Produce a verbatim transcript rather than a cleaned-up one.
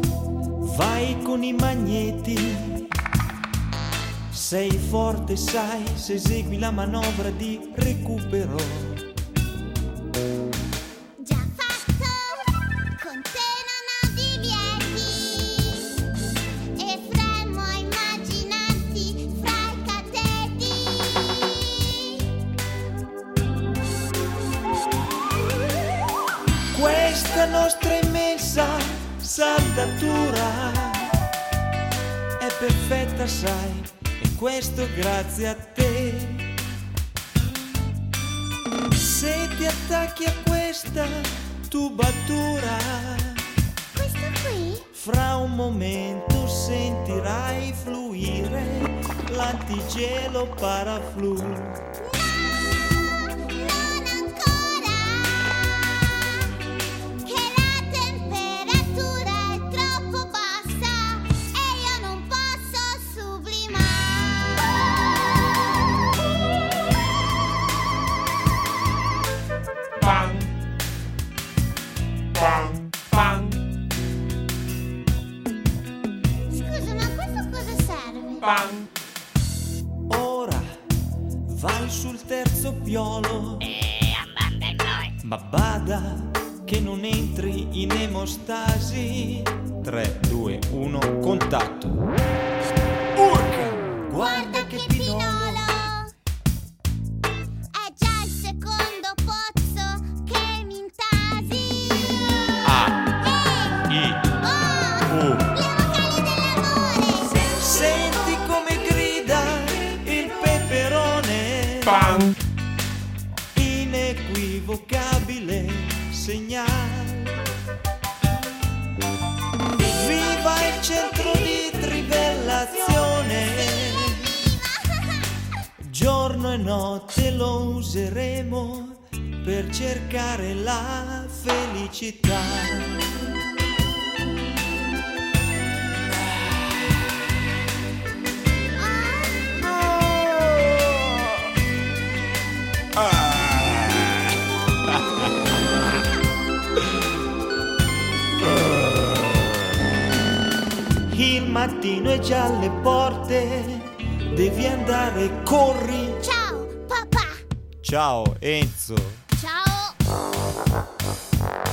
Vai con i magneti, sei forte, sai, se esegui la manovra di recupero. Già fatto, con te non ho divieti, e fremo a immaginarti fra i cateti. Questa nostra immensa saldatura è perfetta, sai, e questo grazie a te. Se ti attacchi a questa tubatura, Questo qui? fra un momento sentirai fluire l'antigelo paraflu. Non ancora, che la temperatura è troppo bassa e io non posso sublimare. Bang, bang, bang, Scusa, ma questo cosa serve? bang. Ora vai sul terzo piolo, E andando in noi. ma bada che non entri in emostasi. tre, due, uno, contatto. Urca! Guarda che pinolo! È già il secondo pozzo che mi intasi. A, Ehi! I, Oh! U. Le vocali dell'amore! Senti come grida il peperone, Bang, inequivocabile segnale. Viva il centro di trivellazione, giorno e notte lo useremo per cercare la felicità. Il mattino è già alle porte, devi andare, corri. Ciao, papà! Ciao Enzo. Ciao!